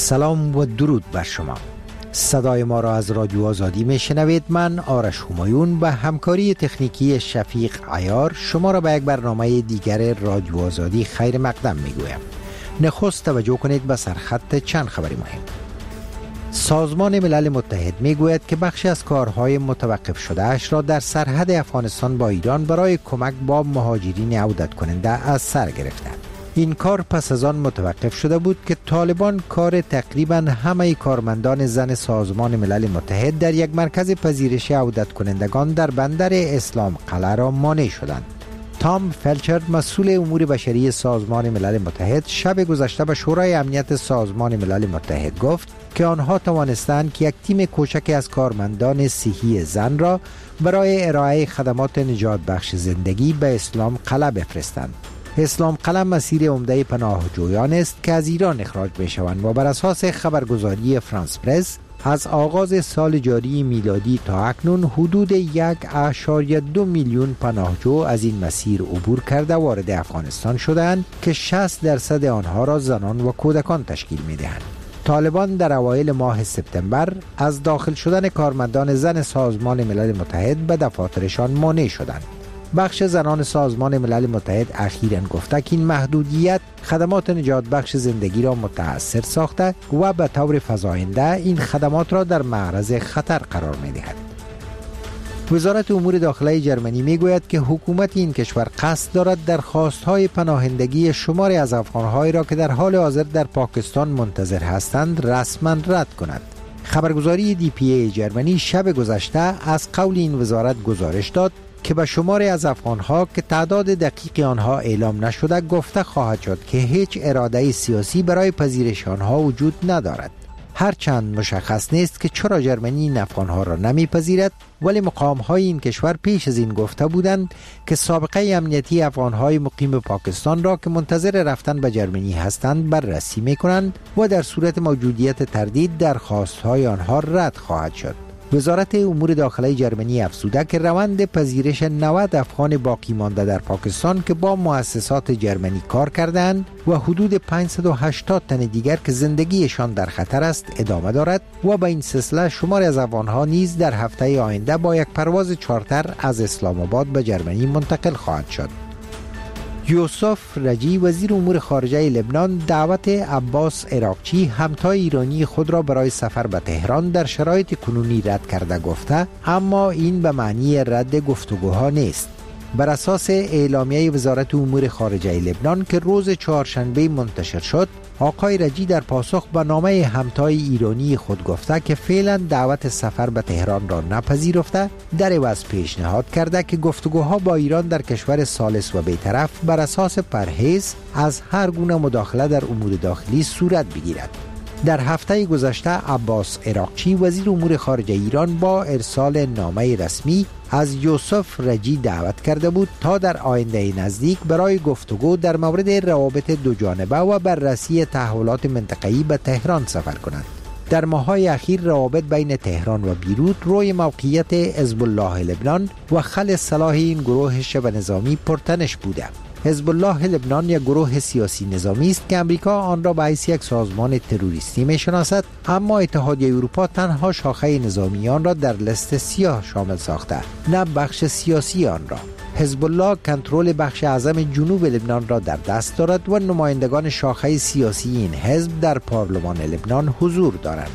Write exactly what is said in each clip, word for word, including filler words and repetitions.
سلام و درود بر شما. صدای ما را از رادیو آزادی می شنوید. من آرش همایون و همکاری تکنیکی شفیق عیار شما را به یک برنامه دیگر رادیو آزادی خیر مقدم می گویم. نخست توجه کنید به سرخط چند خبری مهم. سازمان ملل متحد می گوید که بخشی از کارهای متوقف شده اش را در سرحد افغانستان با ایران برای کمک با مهاجرین عودت کننده از سر گرفته. این کار پس از آن متوقف شده بود که طالبان کار تقریباً همه کارمندان زن سازمان ملل متحد در یک مرکز پذیرش عودت کنندگان در بندر اسلام قلعه را مانع شدند. تام فلچر مسئول امور بشری سازمان ملل متحد شب گذشته به شورای امنیت سازمان ملل متحد گفت که آنها توانستند که یک تیم کوچک از کارمندان صحی زن را برای ارائه خدمات نجات بخش زندگی به اسلام قلعه بفرستند. اسلام قلعه مسیر عمده پناهجویان است که از ایران اخراج می شوند و بر اساس خبرگزاری فرانس پرس از آغاز سال جاری میلادی تا اکنون حدود یک اشاریه دو میلیون پناهجو از این مسیر عبور کرده وارد افغانستان شدند که شصت درصد آنها را زنان و کودکان تشکیل می دهند. طالبان در اوایل ماه سپتامبر از داخل شدن کارمندان زن سازمان ملل متحد به دفاترشان مانع شدند. بخش زنان سازمان ملل متحد اخیراً گفته که این محدودیت خدمات نجات بخش زندگی را متأثر ساخته و به طور فزاینده این خدمات را در معرض خطر قرار می دهد. وزارت امور داخلی جرمنی می گوید که حکومت این کشور قصد دارد درخواست‌های پناهندگی شماری از افغان‌هایی را که در حال حاضر در پاکستان منتظر هستند رسما رد کند. خبرگزاری دی پی ای جرمنی شب گذشته از قول این وزارت گزارش داد که به شماری از افغانها که تعداد دقیق آنها اعلام نشده گفته خواهد شد که هیچ اراده سیاسی برای پذیرش آنها وجود ندارد. هرچند مشخص نیست که چرا جرمنی این افغانها را نمیپذیرد، ولی مقام‌های این کشور پیش از این گفته بودند که سابقه امنیتی افغانهای مقیم پاکستان را که منتظر رفتن به جرمنی هستند بررسی می‌کنند و در صورت موجودیت تردید درخواست‌های آنها رد خواهد شد. وزارت امور داخلی جرمنی افزوده که روند پذیرش نود افغان باقی مانده در پاکستان که با مؤسسات جرمنی کار کردند و حدود پانصد و هشتاد تن دیگر که زندگیشان در خطر است ادامه دارد و به این سلسله شماری از افغانها نیز در هفته آینده با یک پرواز چارتر از اسلام آباد به جرمنی منتقل خواهد شد. یوسف رجی وزیر امور خارجه لبنان دعوت عباس عراقچی همتای ایرانی خود را برای سفر به تهران در شرایط کنونی رد کرده گفته، اما این به معنی رد گفتگوها نیست. بر اساس اعلامیه وزارت امور خارجه لبنان که روز چهارشنبه منتشر شد، آقای رجی در پاسخ به نامه همتای ایرانی خود گفته که فعلا دعوت سفر به تهران را نپذیرفته، در عوض پیشنهاد کرده که گفتگوها با ایران در کشور ثالث و بی‌طرف بر اساس پرهیز از هر گونه مداخله در امور داخلی صورت بگیرد. در هفته گذشته عباس عراقچی وزیر امور خارجه ایران با ارسال نامه رسمی از یوسف رجی دعوت کرده بود تا در آینده نزدیک برای گفتگو در مورد روابط دو جانبه و بررسی تحولات منطقه‌ای به تهران سفر کنند. در ماه‌های اخیر روابط بین تهران و بیروت روی موقعیت حزب الله لبنان و خل صلاح این گروه شبه نظامی پرتنش بوده. حزب الله لبنان یک گروه سیاسی نظامی است که امریکا آن را به حیث یک سازمان تروریستی می‌شناسد، اما اتحادیه اروپا تنها شاخه نظامی آن را در لیست سیاه شامل ساخته، نه بخش سیاسی آن را. حزب الله کنترل بخش اعظم جنوب لبنان را در دست دارد و نمایندگان شاخه سیاسی این حزب در پارلمان لبنان حضور دارند.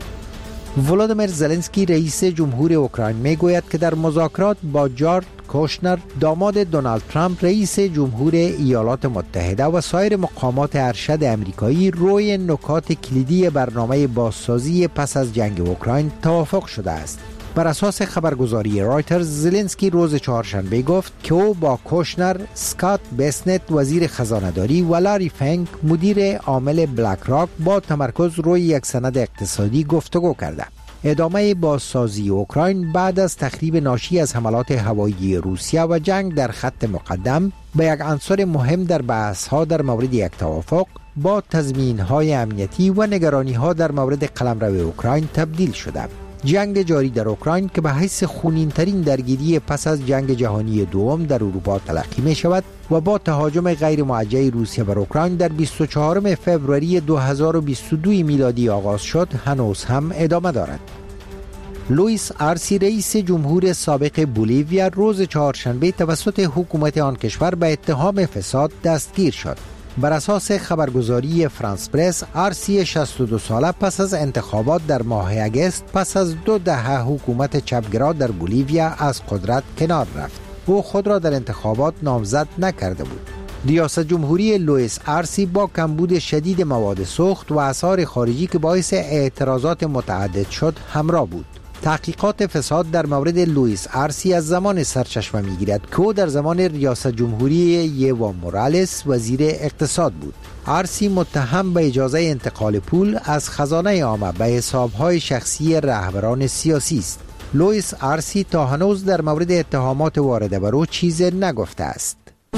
ولادیمیر زلنسکی رئیس جمهور اوکراین میگوید که در مذاکرات با جارد کوشنر داماد دونالد ترامپ رئیس جمهور ایالات متحده و سایر مقامات ارشد امریکایی روی نکات کلیدی برنامه بازسازی پس از جنگ اوکراین توافق شده است. بر اساس خبرگزاری رایترز زلنسکی روز چهارشنبه گفت که او با کوشنر، اسکات بسنت وزیر خزانه‌داری و لاری فنگ مدیر عامل بلک راک با تمرکز روی یک سند اقتصادی گفتگو کرده. ادامه بازسازی اوکراین بعد از تخریب ناشی از حملات هوایی روسیه و جنگ در خط مقدم به یک عنصر مهم در بحث‌ها در مورد یک توافق با تضمین‌های امنیتی و نگرانی‌ها در مورد قلمرو اوکراین تبدیل شده. جنگ جاری در اوکراین که به حیث خونین‌ترین درگیری پس از جنگ جهانی دوم در اروپا تلقی می شود و با تهاجم غیر موجه روسیه بر اوکراین در بیست و چهارم فوریه دو هزار و بیست و دو میلادی آغاز شد، هنوز هم ادامه دارد. لوئیس آرسی رئیس جمهور سابق بولیویا روز چهارشنبه توسط حکومت آن کشور به اتهام فساد دستگیر شد. بر اساس خبرگزاری فرانس پرس، آرسی شصت و دو ساله پس از انتخابات در ماه اگست پس از دو دهه حکومت چپگرا در بولیویا از قدرت کنار رفت. او خود را در انتخابات نامزد نکرده بود. ریاست جمهوری لوئیس آرسی با کمبود شدید مواد سوخت و آثار خارجی که باعث اعتراضات متعدد شد همراه بود. تحقیقات فساد در مورد لوئیس آرسی از زمان سرچشمه می‌گیرد که او در زمان ریاست جمهوری یوا مورالس وزیر اقتصاد بود. آرسی متهم به اجازه انتقال پول از خزانه عامه به حساب‌های شخصی رهبران سیاسی است. لوئیس آرسی تا هنوز در مورد اتهامات وارده بر او چیزی نگفته است.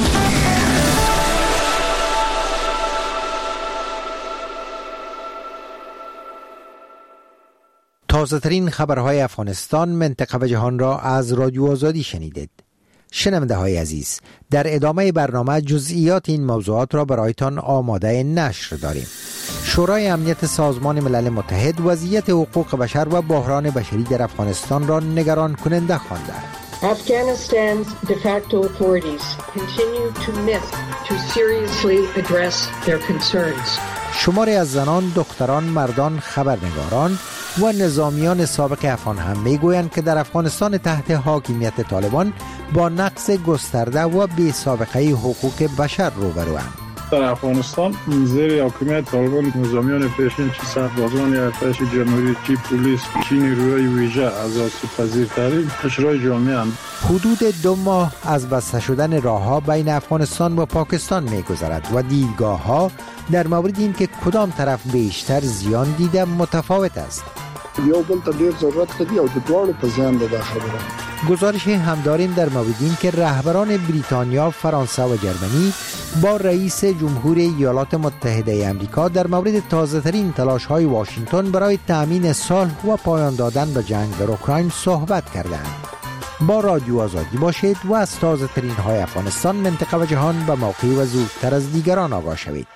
تازه ترین خبرهای افغانستان، منطقه و جهان را از رادیو آزادی شنیدید. شنونده های عزیز، در ادامه برنامه جزئیات این موضوعات را برایتان آماده نشر داریم. شورای امنیت سازمان ملل متحد وضعیت حقوق بشر و بحران بشری در افغانستان را نگران کننده خوانده. Afghanistan's de facto authorities continue to miss to seriously address their concerns. شماری از زنان، دختران، مردان، خبرنگاران و نظامیان سابق افغان هم میگویند که در افغانستان تحت حاکمیت طالبان با نقض گسترده و بی سابقه حقوق بشر روبروند. در افغانستان زیر حاکمیت طالبان نظامیان پیشین، چه سربازان ارتش جمهوری، چه پلیس، چه نیروهای ویژه از آسیب‌پذیرترین قشرهای جامعه اند. حدود دو ماه از بسته شدن راه‌ها بین افغانستان و پاکستان می‌گذرد و دیدگاه‌ها در مورد این که کدام طرف بیشتر زیان دیده متفاوت است. یو بل ته ډیر ضرورت دی او د دواړو په زیان ده خبره. گزارش هم داریم در مورد این که رهبران بریتانیا، فرانسه و جرمنی با رئیس جمهور ایالات متحده آمریکا در مورد تازه‌ترین تلاش‌های واشنگتن برای تأمین صلح و پایان دادن به جنگ در اوکراین صحبت کردند. با رادیو آزادی باشید و از تازه‌ترین های افغانستان، منطقه و جهان به موقع و زودتر از دیگران آگاه شوید.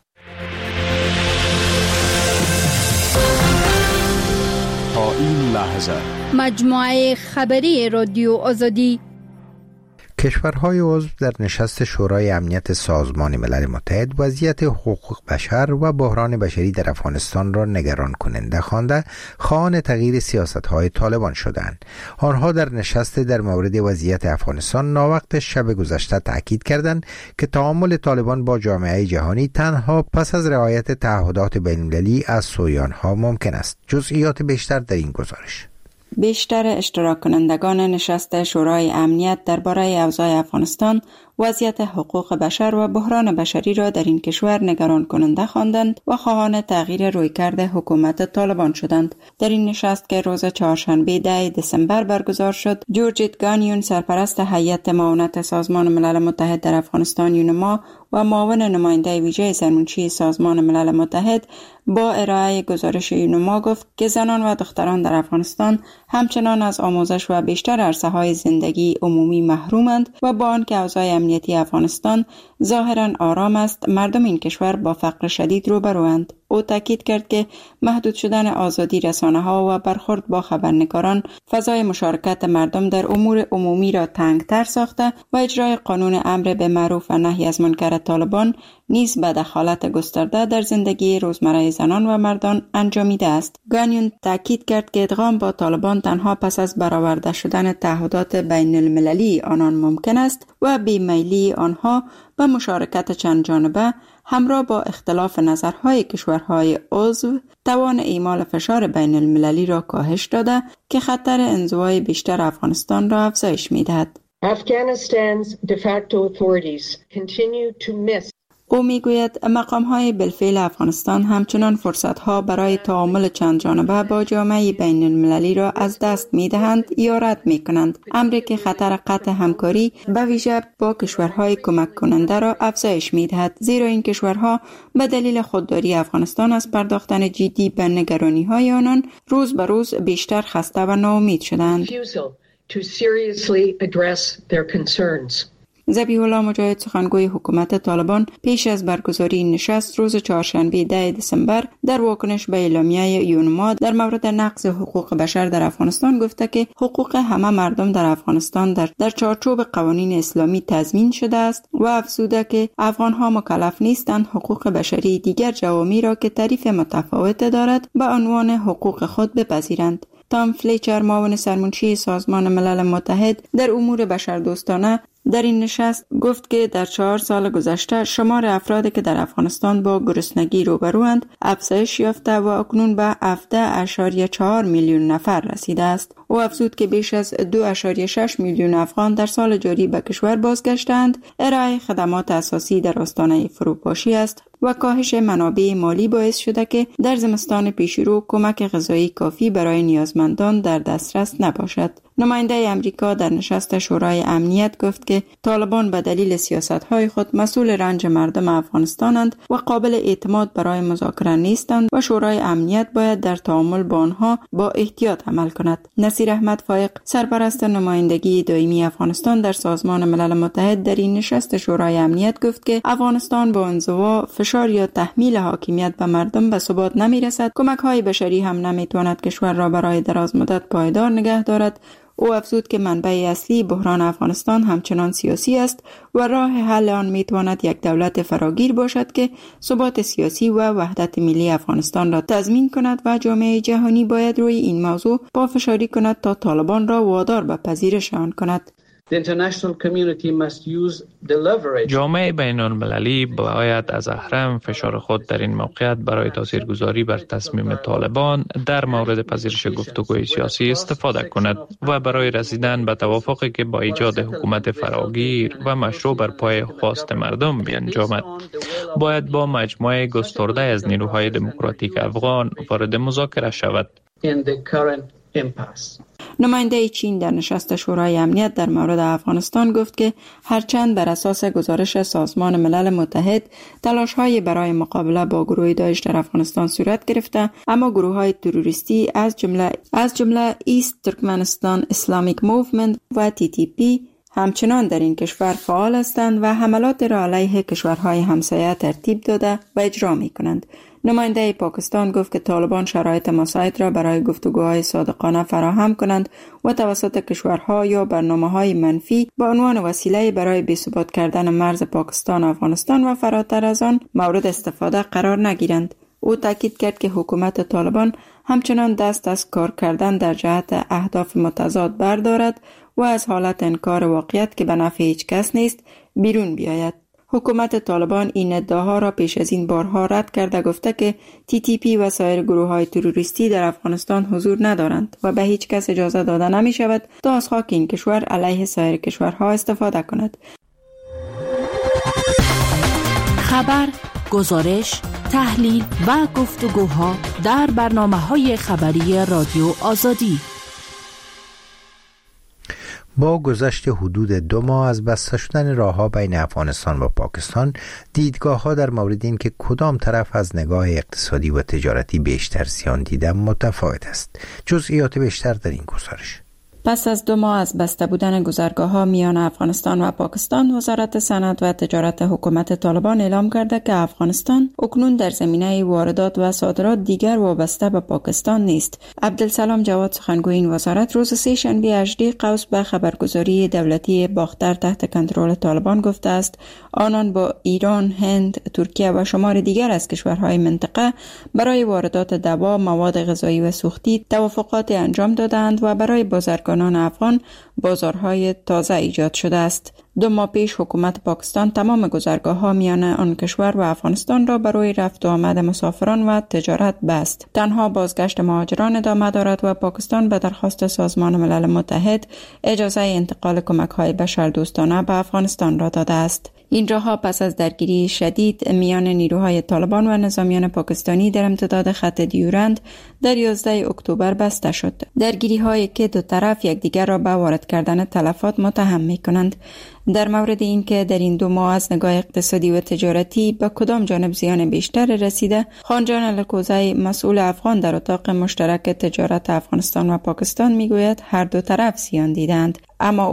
تا این لحظه مجموعه خبری رادیو آزادی. کشورهای عضو در نشست شورای امنیت سازمان ملل متحد وضعیت حقوق بشر و بحران بشری در افغانستان را نگران کننده خوانده خواهان تغییر سیاست‌های طالبان شدند. آنها در نشست در مورد وضعیت افغانستان ناوقت شب گذشته تاکید کردند که تعامل طالبان با جامعه جهانی تنها پس از رعایت تعهدات بین‌المللی از سوی آنها ممکن است. جزئیات بیشتر در این گزارش. بیشتر اشتراک کنندگان نشست شورای امنیت درباره اوضاع افغانستان، وضعیت حقوق بشر و بحران بشری را در این کشور نگران کننده خواندند و خواهان تغییر رویکرد حکومت طالبان شدند. در این نشست که روز چهارشنبه ده دسامبر برگزار شد، جورجیت گانیون، سرپرست هیئت معاونت سازمان ملل متحد در افغانستان یونما و معاون نماینده ویژه سرمنشی سازمان ملل متحد، با ارائه گزارش یونما گفت که زنان و دختران در افغانستان همچنان از آموزش و بیشتر عرصه‌های زندگی عمومی محرومند و با آنکه اوضاع امنیتی افغانستان ظاهراً آرام است، مردم این کشور با فقر شدید روبروند. او تاکید کرد که محدود شدن آزادی رسانه‌ها و برخورد با خبرنگاران فضای مشارکت مردم در امور عمومی را تنگتر ساخته و اجرای قانون امر به معروف و نهی از منکر طالبان نیز به دخالت گسترده در زندگی روزمره زنان و مردان انجامیده است. گانیون تاکید کرد که ادغام با طالبان تنها پس از برآورده شدن تعهدات بین المللی آنان ممکن است و بیمیلی آنها به مشارکت چند جانبه همراه با اختلاف نظرهای کشورهای عضو توان اعمال فشار بین المللی را کاهش داده که خطر انزوای بیشتر افغانستان را افزایش می‌دهد. Afghanistan's de facto authorities continue to miss او میگوید مقام‌های بالفعل افغانستان همچنان فرصت‌ها برای تعامل چند جانبه با جامعه بین المللی را از دست می‌دهند یا رد می‌کنند، امری که خطر قطع همکاری به ویژه با کشورهای کمک کننده را افزایش می‌دهد، زیرا این کشورها به دلیل خودداری افغانستان از پرداختن جدی به نگرانی‌های آنان روز به روز بیشتر خسته و ناامید شدند. ذبیح الله مجاهد سخنگوی حکومت طالبان پیش از برگزاری این نشست روز چهارشنبه ده دسامبر در واکنش به اعلامیه یونما در مورد نقض حقوق بشر در افغانستان گفته که حقوق همه مردم در افغانستان در در چارچوب قوانین اسلامی تضمین شده است و افزوده که افغانها مکلف نیستند حقوق بشری دیگر جوامی را که تعریف متفاوت دارد به عنوان حقوق خود بپذیرند. تام فلیچر معاون سرمنشی سازمان ملل متحد در امور بشردوستانه در این نشست گفت که در چهار سال گذشته شمار افرادی که در افغانستان با گرسنگی روبروند افزایش یافته و اکنون به هفده اشاریه چهار میلیون نفر رسیده است. او افزود که بیش از دو اشاریه شش میلیون افغان در سال جاری به کشور بازگشتند. ارائه خدمات اساسی در آستانه فروپاشی است و کاهش منابع مالی باعث شده که در زمستان پیشرو کمک غذایی کافی برای نیازمندان در دسترس نباشد. نماینده امریکا در نشست شورای امنیت گفت که طالبان به دلیل سیاست‌های خود مسئول رنج مردم افغانستانند و قابل اعتماد برای مذاکره نیستند و شورای امنیت باید در تعامل با آنها با احتیاط عمل کند. نصیر احمد فایق سرپرست نمایندگی دائمی افغانستان در سازمان ملل متحد در این نشست شورای امنیت گفت که افغانستان با انزوا، فشار یا تحمیل حاکمیت به مردم به ثبات نمی‌رسد. کمک‌های بشری هم نمی‌تواند کشور را برای دراز مدت پایدار نگه دارد. او افزود که منبع اصلی بحران افغانستان همچنان سیاسی است و راه حل آن میتواند یک دولت فراگیر باشد که ثبات سیاسی و وحدت ملی افغانستان را تضمین کند و جامعه جهانی باید روی این موضوع پافشاری کند تا طالبان را وادار به پذیرش آن کند. جامعه بین المللی باید از اهرم فشار خود در این موقعیت برای تاثیرگذاری بر تصمیم طالبان در مورد پذیرش گفتگوی سیاسی استفاده کند و برای رسیدن به توافقی که با ایجاد حکومت فراگیر و مشروع بر پای خواست مردم بیانجامد. باید با مجموعه گسترده از نیروهای دموکراتیک افغان وارد مذاکره شود. نماینده چین در نشست شورای امنیت در مورد افغانستان گفت که هرچند بر اساس گزارش سازمان ملل متحد تلاش‌های برای مقابله با گروه داعش در افغانستان صورت گرفته، اما گروه‌های تروریستی از جمله از جمله ایست ترکمنستان اسلامیک موومنت و تی تی پی همچنان در این کشور فعال هستند و حملات را علیه کشورهای همسایه ترتیب داده و اجرا می‌کنند. نماینده پاکستان گفت که طالبان شرایط مساعد را برای گفتگوهای صادقانه فراهم کنند و توسط کشورها یا برنامه‌های منفی به عنوان وسیله برای بی‌ثبات کردن مرز پاکستان، افغانستان و فراتر از آن مورد استفاده قرار نگیرند. او تاکید کرد که حکومت طالبان همچنان دست از کار کردن در جهت اهداف متضاد بردارد و از حالت انکار واقعیت که به نفع هیچ کس نیست بیرون بیاید. حکومت طالبان این ادعاها را پیش از این بارها رد کرده گفته که تی تی پی و سایر گروه‌های تروریستی در افغانستان حضور ندارند و به هیچ کس اجازه داده نمی شود تا از خاک این کشور علیه سایر کشورها استفاده کند. خبر، گزارش، تحلیل و گفتگوها در برنامه‌های خبری رادیو آزادی. با گذشت حدود دو ماه از بسته شدن راه‌ها بین افغانستان و پاکستان، دیدگاه‌ها در مورد این که کدام طرف از نگاه اقتصادی و تجارتی بیشتر زیان دیده متفاوت است. جزئیات بیشتر در این گزارش. پس از دو ماه از بسته بودن گذرگاه‌ها میان افغانستان و پاکستان، وزارت صنعت و تجارت حکومت طالبان اعلام کرده که افغانستان اکنون در زمینه واردات و صادرات دیگر وابسته به پاکستان نیست. عبدالسلام جواد سخنگوی این وزارت روز سه شنبه هجده قوس به خبرگزاری دولتی باختر تحت کنترل طالبان گفته است آنان با ایران، هند، ترکیه و شمار دیگر از کشورهای منطقه برای واردات دوا، مواد غذایی و سوختی توافقات انجام دادند و برای بازرگانان افغان بازارهای تازه ایجاد شده است. دو ماه پیش حکومت پاکستان تمام گذرگاه‌ها میان آن کشور و افغانستان را برای رفت و آمد مسافران و تجارت بست. تنها بازگشت مهاجران ادامه دارد و پاکستان به درخواست سازمان ملل متحد اجازه انتقال کمک‌های بشردوستانه به افغانستان را داده است. این راهها پس از درگیری شدید میان نیروهای طالبان و نظامیان پاکستانی در امتداد خط دیورند در یازده اکتبر بسته شد. درگیری هایی که دو طرف یکدیگر را به وارد کردن تلفات متهم می کنند. در مورد اینکه در این دو ماه از نگاه اقتصادی و تجارتی به کدام جانب زیان بیشتر رسیده، خانجان الکوزی مسئول افغان در اتاق مشترک تجارت افغانستان و پاکستان میگوید هر دو طرف زیان دیدند، اما